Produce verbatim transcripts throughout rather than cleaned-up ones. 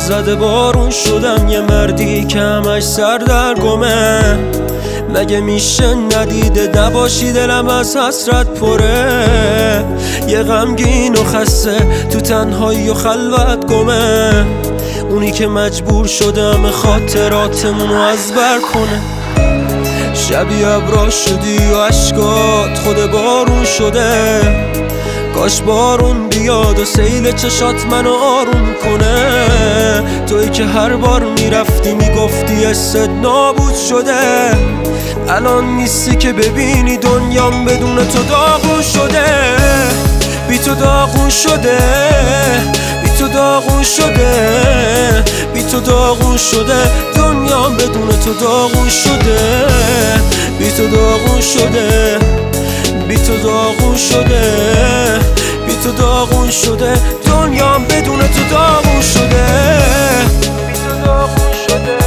زده بارون شدم، یه مردی که همش سر در گمه. مگه میشه ندیده نباشی دلم از حسرت پره. یه غمگین و خسته تو تنهایی و خلوت گمه. اونی که مجبور شده همه خاطراتمونو از بر کنه. شبی ابرا شدی و عشقات خود بارون شده. کاش بارون بیاد و سیل چشات منو آروم کنه. توی که هر بار میرفتی میگفتی حست نابود شده. الان نیستی که ببینی دنیام بدون تو داغون شده. بی تو داغون شده، بی تو داغون شده، بی تو داغون شده. دنیام بدون تو داغون شده. بی تو داغون شده، بی تو داغون شده، بی تو داغون شده. دنیام بدون تو داغون شده. بی تو داغون شده.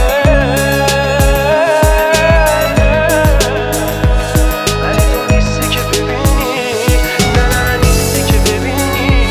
ولی تو نیستی که ببینی، نه نه نیستی که ببینی.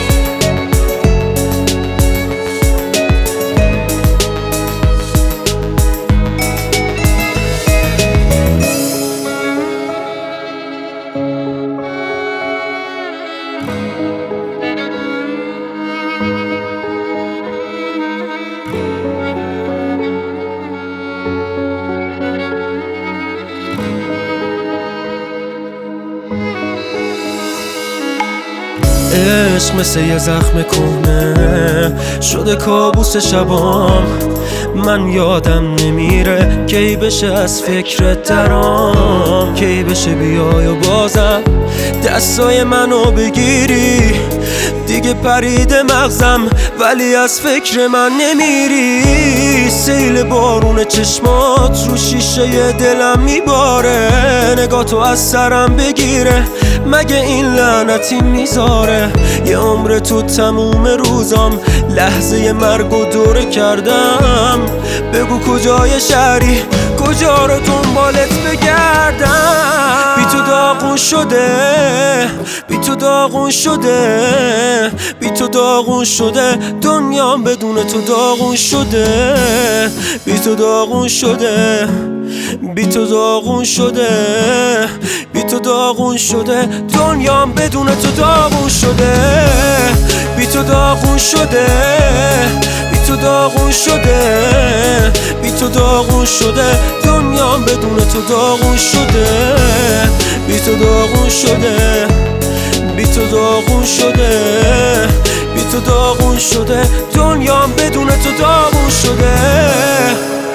عشق مثل یه زخم کهنه شده کابوس شبام. من یادم نمیره کی بشه از فکرت درام. کی بشه بیای و بازم دستای منو بگیری. دیگه پریده مغزم ولی از فکر من نمیری. سیل بارون چشمات رو شیشه دلم میباره. نگاه تو از سرم بگیره مگه این لعنتی میذاره. یه عمر تو تموم روزام لحظه مرگ و دوره کردم. بگو کجای شهری کجا رو دنبالت بگردم. بی تو داغون شده، بی تو داغون شده، بی تو داغون شده. دنیام بدون تو داغون شده. بی تو داغون شده، بی تو داغون شده، بی تو داغون شده. دنیام بدون تو داغون شده. بی تو داغون شده، بی تو داغون شده، بی تو داغون شده. دنیام بدون تو داغون شده. بی تو داغون شده، بی تو داغون شده، بی تو داغون شده. دنیام بدون تو داغون شده.